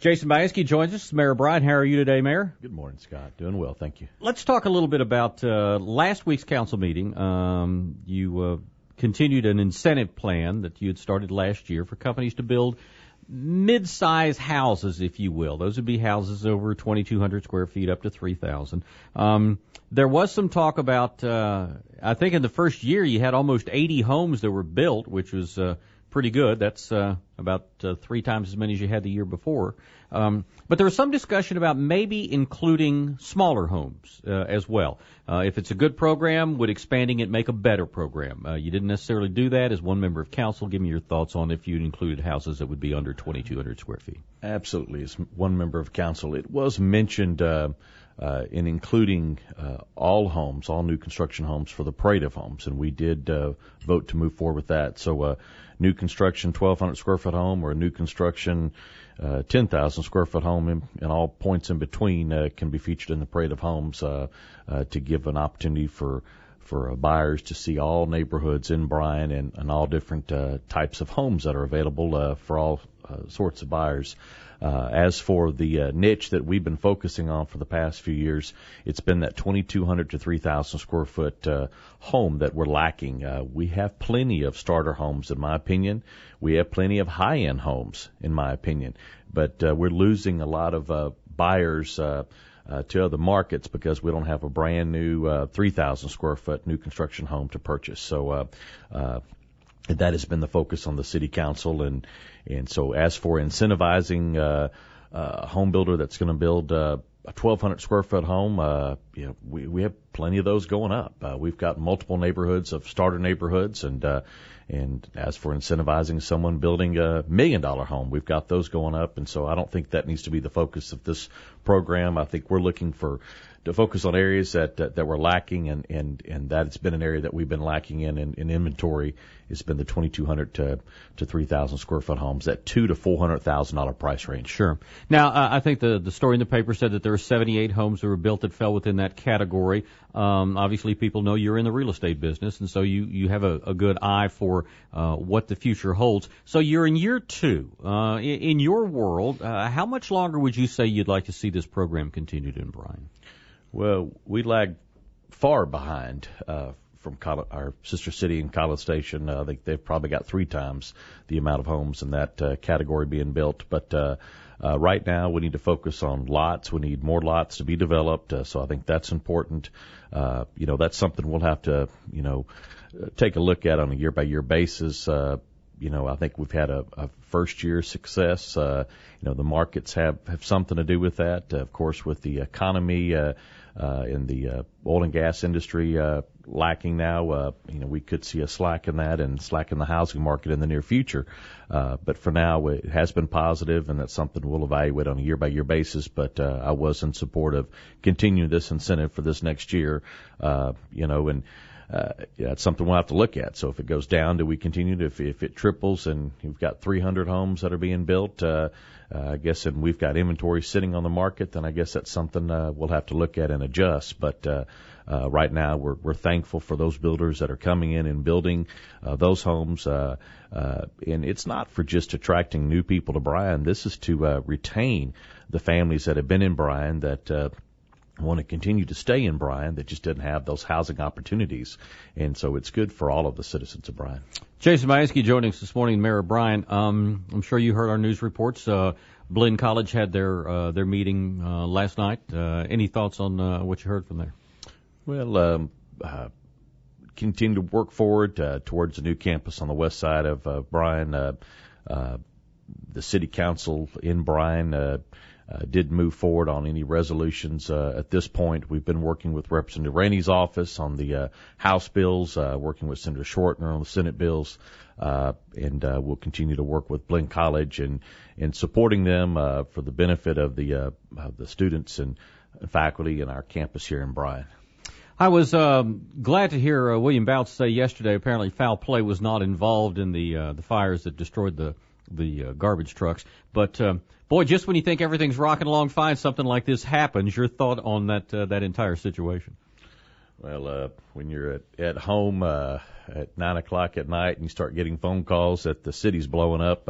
Jason Bainski joins us. Mayor Bryan, how are you today, Mayor? Good morning, Scott. Doing well, thank you. Let's talk a little bit about last week's council meeting. You continued an incentive plan that you had started last year for companies to build mid-size houses, if you will. Those would be houses over 2,200 square feet up to 3,000. There was some talk about, I think in the first year you had almost 80 homes that were built, which was pretty good. That's about 3 times as many as you had the year before. But there was some discussion about maybe including smaller homes as well. If it's a good program, would expanding it make a better program? You didn't necessarily do that. As one member of council, give me your thoughts on if you'd included houses that would be under 2,200 square feet. Absolutely. As one member of council, it was mentioned in including all homes, all new construction homes for the parade of homes, and we did vote to move forward with that. So new construction 1,200 square foot home or a new construction 10,000 square foot home and all points in between can be featured in the parade of homes to give an opportunity for buyers to see all neighborhoods in Bryan and all different types of homes that are available for all sorts of buyers. As for the niche that we've been focusing on for the past few years, it's been that 2,200 to 3,000 square foot home that we're lacking. We have plenty of starter homes, in my opinion. We have plenty of high-end homes, in my opinion. But we're losing a lot of buyers to other markets because we don't have a brand new 3,000 square foot new construction home to purchase. So that has been the focus on the city council, and so as for incentivizing a home builder that's going to build a 1,200 square foot home, we have plenty of those going up. We've got multiple neighborhoods of starter neighborhoods, and as for incentivizing someone building $1 million home, we've got those going up, and so I don't think that needs to be the focus of this program. I think we're looking to focus on areas that we're lacking, and that's been an area that we've been lacking in inventory. It's been the 2,200 to 3,000 square foot homes, that $200,000 to $400,000 price range. Sure. Now, I think the story in the paper said that there were 78 homes that were built that fell within that category. Obviously, people know you're in the real estate business, and so you have a good eye for what the future holds. So you're in year 2. In your world, how much longer would you say you'd like to see this program continued in Bryan? Well, we lag far behind from our sister city in College Station. I think they've probably got 3 times the amount of homes in that category being built. But right now we need to focus on lots. We need more lots to be developed. So I think that's important. That's something we'll have to, take a look at on a year-by-year basis. I think we've had a first-year success. The markets have something to do with that. Of course, with the economy in the oil and gas industry lacking now, we could see a slack in that and slack in the housing market in the near future. But for now, it has been positive, and that's something we'll evaluate on a year-by-year basis. But I was in support of continuing this incentive for this next year, it's something we'll have to look at. So if it goes down, do we continue to, if it triples and you've got 300 homes that are being built, I guess, and we've got inventory sitting on the market, then I guess that's something we'll have to look at and adjust. But right now we're thankful for those builders that are coming in and building those homes. And it's not for just attracting new people to Bryan. This is to retain the families that have been in Bryan that want to continue to stay in Bryan that just didn't have those housing opportunities. And so it's good for all of the citizens of Bryan. Jason Bainski joining us this morning, Mayor Bryan. I'm sure you heard our news reports. Blinn College had their meeting last night. Any thoughts on what you heard from there? Well, continue to work forward towards a new campus on the west side of Bryan. The city council in Bryan did move forward on any resolutions at this point. We've been working with Representative Rainey's office on the House bills, working with Senator Shortner on the Senate bills, and we'll continue to work with Blinn College and supporting them for the benefit of the students and faculty in our campus here in Bryan. I was glad to hear William Bouts say yesterday apparently foul play was not involved in the fires that destroyed the garbage trucks. But boy, just when you think everything's rocking along fine, something like this happens. Your thought on that entire situation? Well, when you're at home at 9 o'clock at night and you start getting phone calls that the city's blowing up,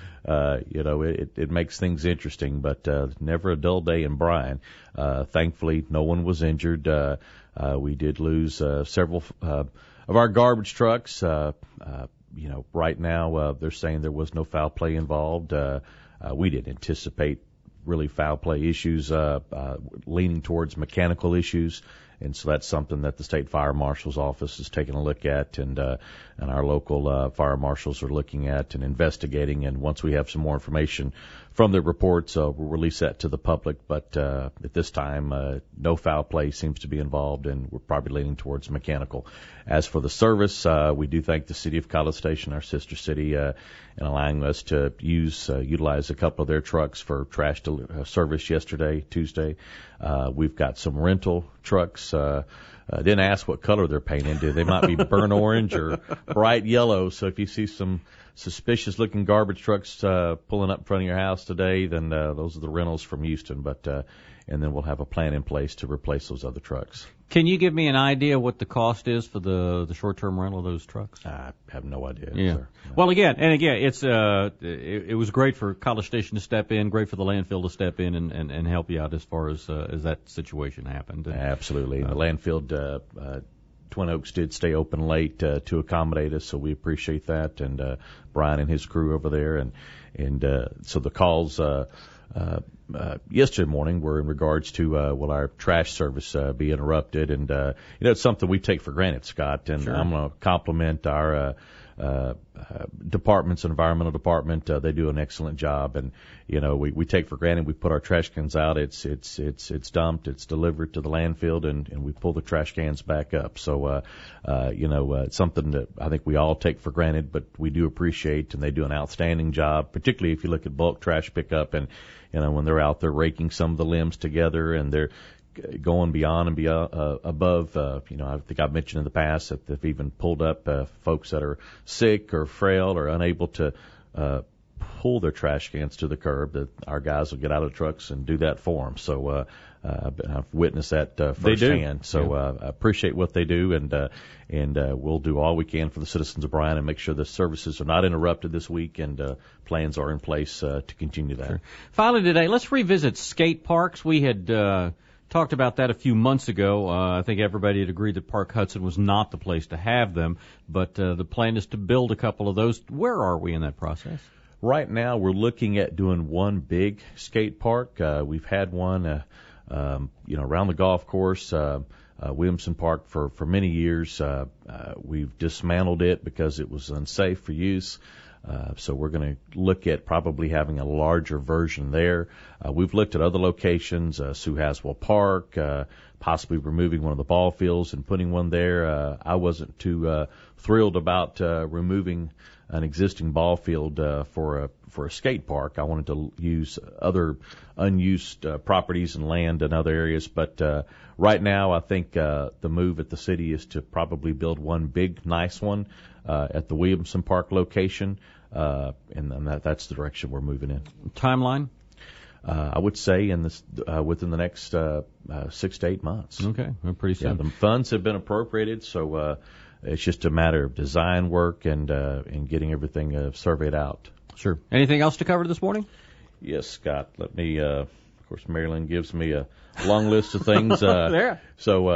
it makes things interesting. But never a dull day in Bryan. Thankfully, no one was injured. We did lose several of our garbage trucks. Right now they're saying there was no foul play involved. We didn't anticipate really foul play issues, leaning towards mechanical issues. And so that's something that the state fire marshal's office is taking a look at, and our local fire marshals are looking at and investigating. And once we have some more information from the reports, we'll release that to the public. But at this time, no foul play seems to be involved, and we're probably leaning towards mechanical. As for the service, we do thank the city of College Station, our sister city, in allowing us to utilize a couple of their trucks for trash service Tuesday. We've got some rental trucks. Didn't ask what color they're painted. They might be burnt orange or bright yellow. So if you see some suspicious looking garbage trucks pulling up in front of your house today, then those are the rentals from Houston. And then we'll have a plan in place to replace those other trucks. Can you give me an idea what the cost is for the short-term rental of those trucks? I have no idea. Yeah. Sir. No. Well, again, it's it was great for College Station to step in, great for the landfill to step in and help you out as far as that situation happened. Absolutely. The landfill, Twin Oaks did stay open late to accommodate us, so we appreciate that. And Brian and his crew over there, and so the calls yesterday morning were in regards to will our trash service be interrupted, and it's something we take for granted, Scott. And sure. I'm going to compliment our departments, environmental department. They do an excellent job, and we take for granted. We put our trash cans out. It's dumped. It's delivered to the landfill, and we pull the trash cans back up. So it's something that I think we all take for granted, but we do appreciate, and they do an outstanding job. Particularly if you look at bulk trash pickup, and when they're out there raking some of the limbs together, and they're going beyond and above. I think I've mentioned in the past that they've even pulled up folks that are sick or frail or unable to pull their trash cans to the curb. That our guys will get out of the trucks and do that for them. So I've witnessed that firsthand. So I appreciate what they do, and we'll do all we can for the citizens of Bryan and make sure the services are not interrupted this week, and plans are in place to continue that. Sure. Finally today, let's revisit skate parks. We had talked about that a few months ago. I think everybody had agreed that Park Hudson was not the place to have them, but the plan is to build a couple of those. Where are we in that process? Right now, we're looking at doing one big skate park. We've had one, around the golf course, Williamson Park for many years. We've dismantled it because it was unsafe for use. So we're going to look at probably having a larger version there. We've looked at other locations, Sue Haswell Park, possibly removing one of the ball fields and putting one there. I wasn't too thrilled about removing an existing ball field for a skate park. I wanted to use other unused properties and land in other areas. But right now, I think the move at the city is to probably build one big, nice one at the Williamson Park location. And that's the direction we're moving in. Timeline? I would say within the next 6 to 8 months. Okay, well, pretty soon. Yeah, the funds have been appropriated, so it's just a matter of design work and getting everything surveyed out. Sure. Anything else to cover this morning? Yes, Scott. Let me. Of course, Marilyn gives me a long list of things. There. So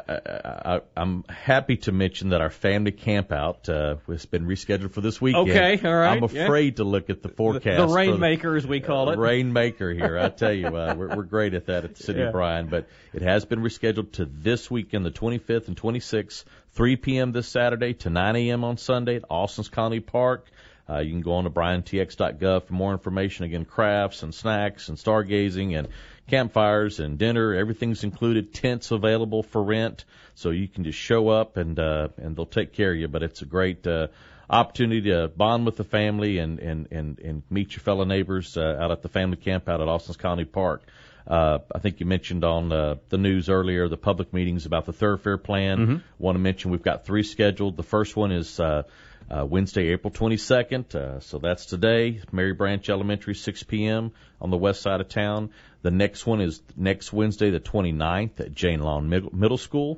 I'm happy to mention that our family camp out has been rescheduled for this weekend. Okay, all right. I'm afraid to look at the forecast. The rainmaker, as we call it. Rainmaker here. I tell you, we're great at that at the City of Bryan. But it has been rescheduled to this weekend, the 25th and 26th, 3 p.m. this Saturday to 9 a.m. on Sunday at Austin's Colony Park. You can go on to BryanTX.gov for more information. Again, crafts and snacks and stargazing and campfires and dinner. Everything's included. Tents available for rent, so you can just show up and they'll take care of you. But it's a great opportunity to bond with the family and meet your fellow neighbors out at the family camp out at Austin's Colony Park. I think you mentioned on the news earlier the public meetings about the thoroughfare plan. Mm-hmm. Want to mention we've got 3 scheduled. The first one is Wednesday, April 22nd. So that's today. Mary Branch Elementary, 6 p.m. on the west side of town. The next one is next Wednesday, the 29th at Jane Lawn Middle School.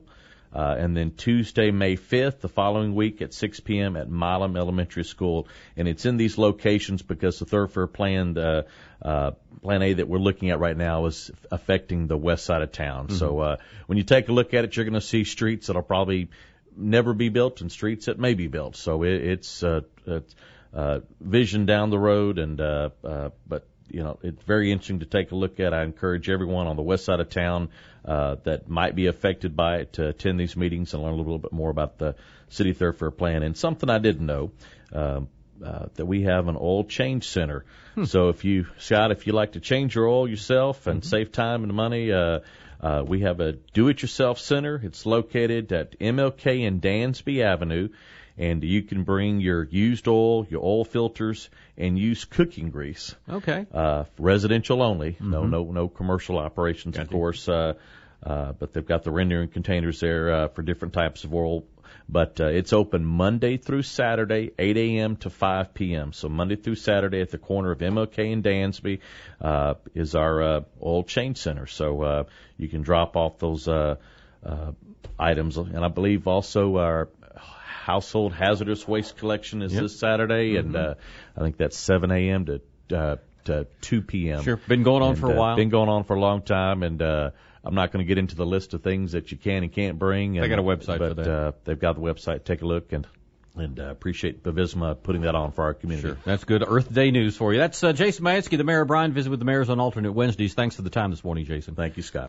And then Tuesday, May 5th, the following week at 6 p.m. at Milam Elementary School. And it's in these locations because the thoroughfare plan, Plan A that we're looking at right now is affecting the west side of town. So when you take a look at it, you're going to see streets that'll probably never be built and streets that may be built. So it's vision down the road, and but it's very interesting to take a look at. I encourage everyone on the west side of town that might be affected by it to attend these meetings and learn a little bit more about the city thoroughfare plan. And something I didn't know, that we have an oil change center. So Scott, if you like to change your oil yourself and save time and money, we have a do-it-yourself center. It's located at MLK and Dansby Avenue. And you can bring your used oil, your oil filters, and used cooking grease. Okay. Residential only. No commercial operations, of course. But they've got the rendering containers there for different types of oil. But it's open Monday through Saturday, 8 a.m. to 5 p.m. So Monday through Saturday at the corner of MLK and Dansby is our oil change center. So you can drop off those items. And I believe also our household hazardous waste collection is this Saturday, and I think that's 7 a.m. to 2 p.m. Sure, been going on for a while. Been going on for a long time, and I'm not going to get into the list of things that you can and can't bring. They got a website for that. They've got the website. Take a look, and appreciate Bavisma putting that on for our community. Sure, that's good Earth Day news for you. That's Jason Mayansky, the mayor of Bryan, visit with the mayors on alternate Wednesdays. Thanks for the time this morning, Jason. Thank you, Scott.